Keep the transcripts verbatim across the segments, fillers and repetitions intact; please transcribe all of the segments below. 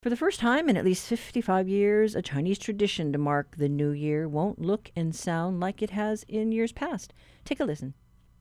For the first time in at least fifty-five years, a Chinese tradition to mark the new year won't look and sound like it has in years past. Take a listen.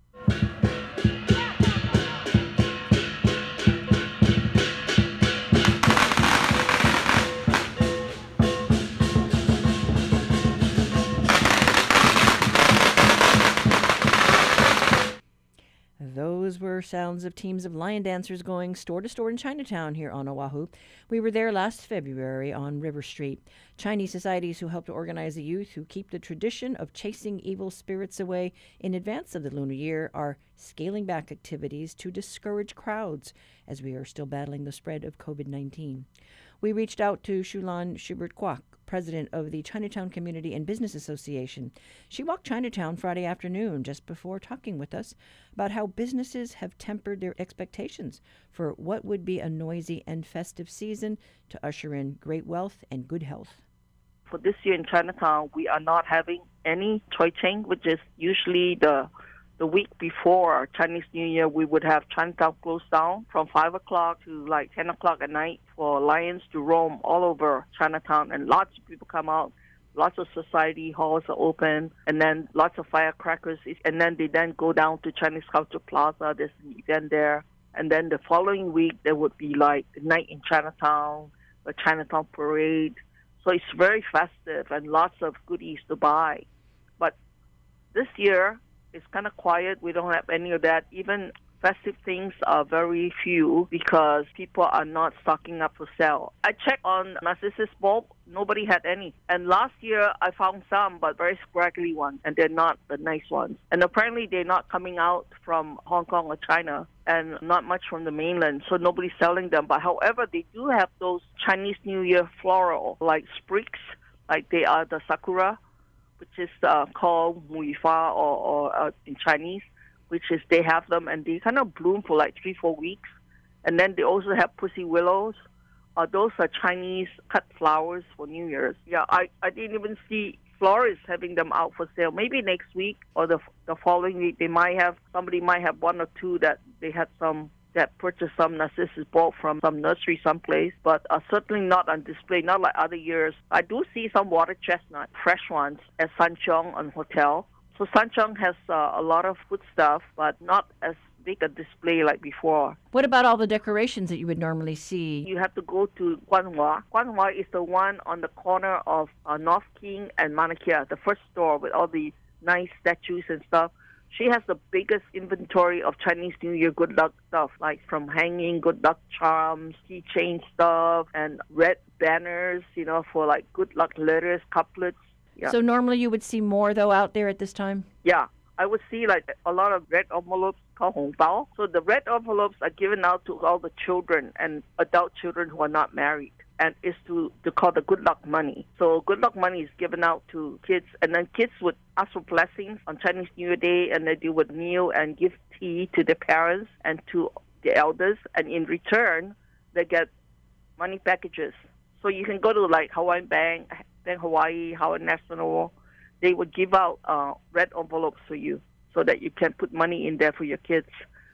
Those were sounds of teams of lion dancers going store to store in Chinatown here on Oahu. We were there last February on River Street. Chinese societies who help to organize the youth who keep the tradition of chasing evil spirits away in advance of the Lunar Year are scaling back activities to discourage crowds as we are still battling the spread of covid nineteen. We reached out to Shulan Schubert Kwok, president of the Chinatown Community and Business Association. She walked Chinatown Friday afternoon just before talking with us about how businesses have tempered their expectations for what would be a noisy and festive season to usher in great wealth and good health. For this year in Chinatown, we are not having any Choi Ching, which is usually the the week before Chinese New Year. We would have Chinatown closed down from five o'clock to like ten o'clock at night for lions to roam all over Chinatown, and lots of people come out. Lots of society halls are open, and then lots of firecrackers, and then they then go down to Chinese Culture Plaza. There's an event there, and then the following week there would be like the night in Chinatown, a Chinatown parade. So it's very festive and lots of goodies to buy. But this year, it's kind of quiet. We don't have any of that. Even festive things are very few because people are not stocking up for sale. I checked on Narcissus bulb. Nobody had any. And last year, I found some, but very scraggly ones, and they're not the nice ones. And apparently, they're not coming out from Hong Kong or China, and not much from the mainland, so nobody's selling them. But however, they do have those Chinese New Year floral, like sprigs, like they are the sakura, which is uh, called muifa or, or uh, in Chinese, which is they have them and they kind of bloom for like three, four weeks. And then they also have pussy willows. Uh, those are Chinese cut flowers for New Year's. Yeah, I, I didn't even see florists having them out for sale. Maybe next week or the the following week, they might have, somebody might have one or two that they had some, that purchased some narcissus bulb from some nursery someplace, but uh, certainly not on display, not like other years. I do see some water chestnut, fresh ones, at Sancheong on Hotel. So Sancheong has uh, a lot of food stuff, but not as big a display like before. What about all the decorations that you would normally see? You have to go to Guanhua. Guanhua is the one on the corner of uh, North King and Mauna Kea, the first store with all the nice statues and stuff. She has the biggest inventory of Chinese New Year good luck stuff, like from hanging good luck charms, keychain stuff, and red banners, you know, for like good luck letters, couplets. Yeah. So normally you would see more, though, out there at this time? Yeah. I would see like a lot of red envelopes called Hong Bao. So the red envelopes are given out to all the children and adult children who are not married. And it's to, to call the good luck money. So good luck money is given out to kids, and then kids would ask for blessings on Chinese New Year Day, and then they would kneel and give tea to their parents and to the elders, and in return, they get money packages. So you can go to like Hawaiian Bank, Bank Hawaii, Hawaiian National. They would give out uh, red envelopes for you so that you can put money in there for your kids.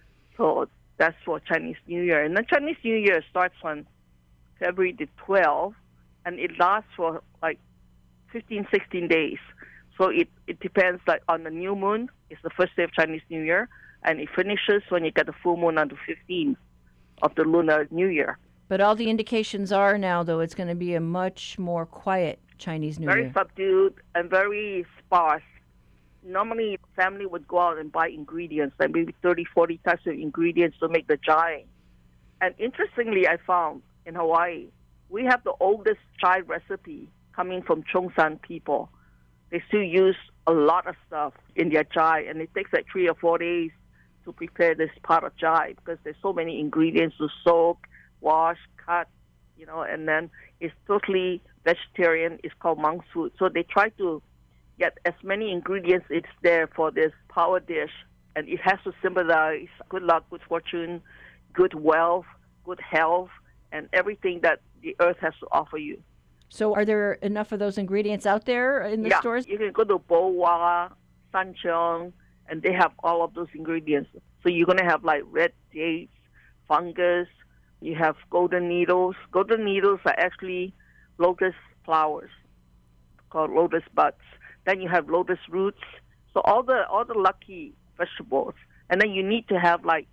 So that's for Chinese New Year. And then Chinese New Year starts on February the twelfth, and it lasts for like fifteen, sixteen days. So it, it depends, like on the new moon, it's the first day of Chinese New Year, and it finishes when you get the full moon on the fifteenth of the Lunar New Year. But all the indications are now, though, it's going to be a much more quiet Chinese New very Year. Very subdued and very sparse. Normally, family would go out and buy ingredients, like maybe thirty, forty types of ingredients to make the jai. And interestingly, I found in Hawaii, we have the oldest chai recipe coming from Chongsan people. They still use a lot of stuff in their chai, and it takes like three or four days to prepare this pot of chai because there's so many ingredients to soak, wash, cut, you know, and then it's totally vegetarian. It's called monk's food. So they try to get as many ingredients it's there for this power dish, and it has to symbolize good luck, good fortune, good wealth, good health, and everything that the earth has to offer you. So are there enough of those ingredients out there in the yeah, stores? You can go to Bowa, Sancheong, and they have all of those ingredients. So you're going to have like red dates, fungus, You have golden needles. Golden needles are actually lotus flowers called lotus buds. Then you have lotus roots. So all the all the lucky vegetables. And then you need to have like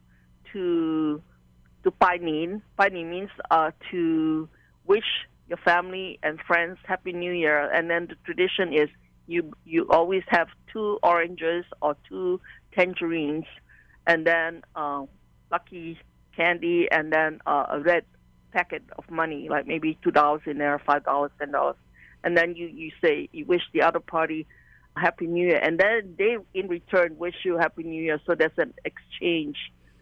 to to pai nin. Pai nin means uh, to wish your family and friends Happy New Year. And then the tradition is you you always have two oranges or two tangerines, and then uh, lucky candy, and then uh, a red packet of money, like maybe two dollars in there, five dollars, ten dollars, and then you, you say you wish the other party Happy New Year, and then they in return wish you Happy New Year. So there's an exchange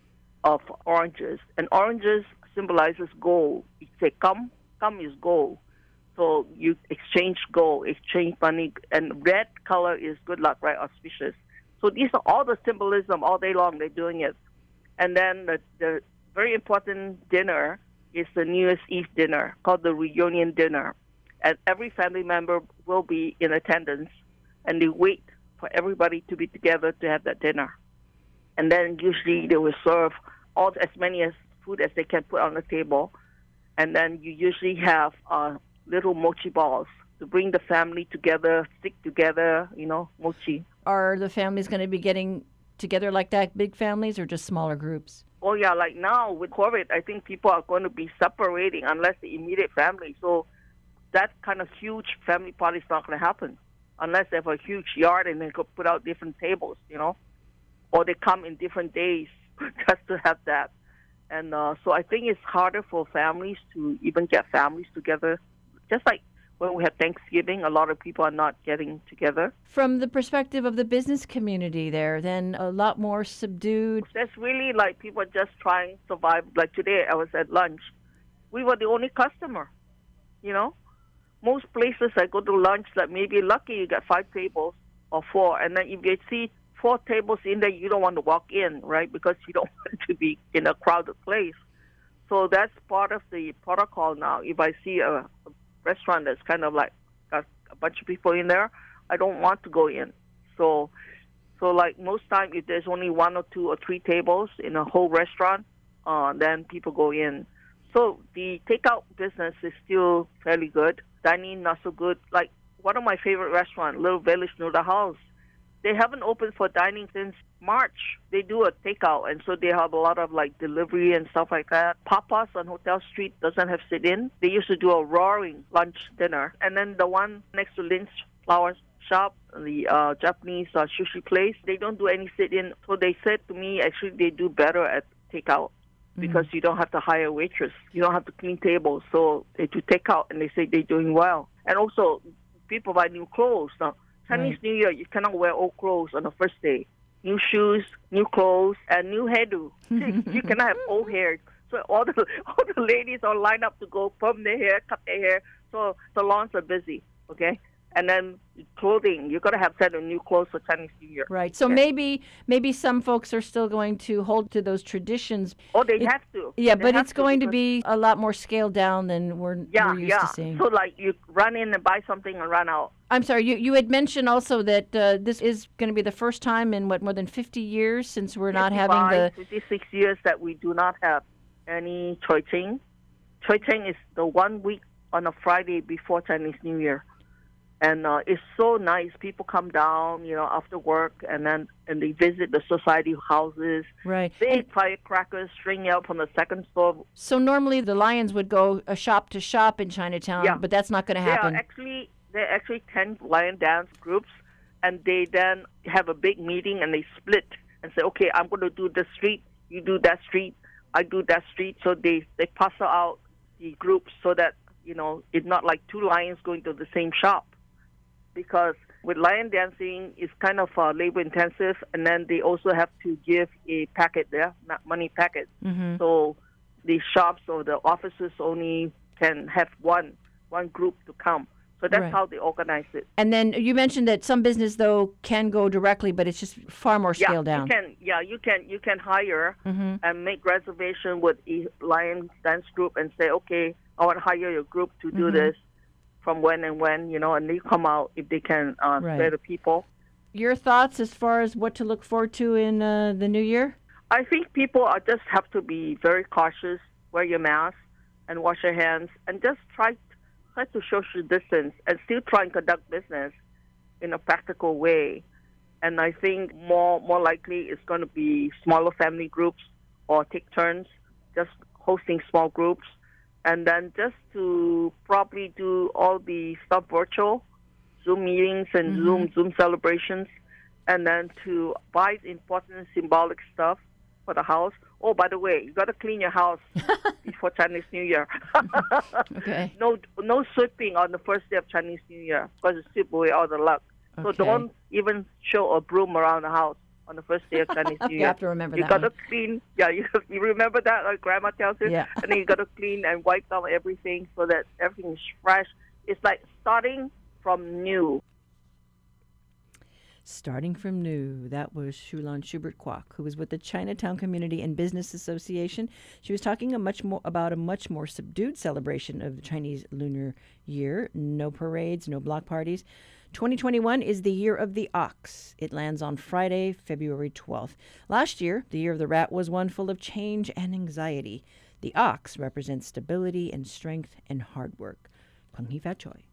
of oranges, and oranges symbolizes gold. You say come, come is gold, so you exchange gold, exchange money, and red color is good luck, right? Auspicious. So these are all the symbolism all day long. They're doing it, and then the the very important dinner is the New Year's Eve dinner called the reunion dinner. And every family member will be in attendance, and they wait for everybody to be together to have that dinner. And then usually they will serve all as many as food as they can put on the table. And then you usually have uh, little mochi balls to bring the family together, stick together, you know, mochi. Are the families going to be getting together like that, big families, or just smaller groups? Oh, yeah, like now with COVID, I think people are going to be separating unless the immediate family. So that kind of huge family party is not going to happen unless they have a huge yard and they could put out different tables, you know, or they come in different days just to have that. And uh, so I think it's harder for families to even get families together. Just like when we have Thanksgiving, a lot of people are not getting together. From the perspective of the business community there, then a lot more subdued. That's really like people just trying to survive. Like today, I was at lunch. We were the only customer, you know. Most places I go to lunch, like maybe lucky you get five tables or four. And then if you see four tables in there, you don't want to walk in, right? Because you don't want to be in a crowded place. So that's part of the protocol now. If I see a, a restaurant that's kind of like got a bunch of people in there, I don't want to go in. So, so like most time, if there's only one or two or three tables in a whole restaurant, uh, then people go in. So the takeout business is still fairly good. Dining, not so good. Like one of my favorite restaurants, Little Village Noodle House, they haven't opened for dining since March. They do a takeout, and so they have a lot of like delivery and stuff like that. Papa's on Hotel Street doesn't have sit-in. They used to do a roaring lunch dinner. And then the one next to Lynn's Flower Shop, the uh, Japanese uh, sushi place, they don't do any sit-in. So they said to me, actually, they do better at takeout because mm-hmm. you don't have to hire a waitress. You don't have to clean tables. So they do takeout, and they say they're doing well. And also, people buy new clothes now. Chinese right. New Year, you cannot wear old clothes on the first day. New shoes, new clothes, and new hairdo. You cannot have old hair. So all the all the ladies are lined up to go perm their hair, cut their hair. So salons are busy, okay? And then clothing, you got to have set of new clothes for Chinese New Year. Right. So okay? maybe maybe some folks are still going to hold to those traditions. Oh, they it, have to. Yeah, they but it's to going to be a lot more scaled down than we're, yeah, we're used yeah. to seeing. So like you run in and buy something and run out. I'm sorry, you, you had mentioned also that uh, this is going to be the first time in, what, more than fifty years since we're not having the... fifty-six years that we do not have any Choi Ching. Choi Ching is the one week on a Friday before Chinese New Year. And uh, it's so nice. People come down, you know, after work, and then and they visit the society houses. Right. Big and firecrackers string out from the second floor. So normally the Lions would go a shop to shop in Chinatown, yeah. but that's not going to happen. There are actually there are actually ten Lion dance groups, and they then have a big meeting and they split and say, okay, I'm going to do this street, you do that street, I do that street. So they they parcel out the groups so that you know it's not like two lions going to the same shop. Because with lion dancing, it's kind of uh, labor intensive, and then they also have to give a packet there, not money packet. Mm-hmm. So the shops or the offices only can have one one group to come. So that's right. how they organize it. And then you mentioned that some business though can go directly, but it's just far more scaled yeah, down. You can, yeah, you can you can hire mm-hmm. and make reservation with a lion dance group and say, okay, I want to hire your group to do mm-hmm. this. From when and when, you know, and they come out if they can uh, right. spare the people. Your thoughts as far as what to look forward to in uh, the new year? I think people are just have to be very cautious wear your mask and wash your hands and just try try to social distance and still try and conduct business in a practical way. And I think more more likely it's going to be smaller family groups or take turns, just hosting small groups, and then just to probably do all the stuff virtual, Zoom meetings and mm-hmm. Zoom Zoom celebrations, and then to buy important symbolic stuff for the house. Oh, by the way, you got to clean your house before Chinese New Year. Okay. No, no sweeping on the first day of Chinese New Year because it sweep away all the luck. So okay. don't even show a broom around the house on the first day of Chinese New Year. You have to remember you that. You got one. to clean. Yeah, you, you remember that, like Grandma tells you. Yeah. And then you got to clean and wipe down everything so that everything is fresh. It's like starting from new. Starting from new. That was Shulan Schubert Kwok, who was with the Chinatown Community and Business Association. She was talking a much more about a much more subdued celebration of the Chinese Lunar Year. No parades, no block parties. twenty twenty-one is the year of the ox. It lands on Friday, February twelfth. Last year, the year of the rat, was one full of change and anxiety. The ox represents stability and strength and hard work. Peng Hee Fat Choi.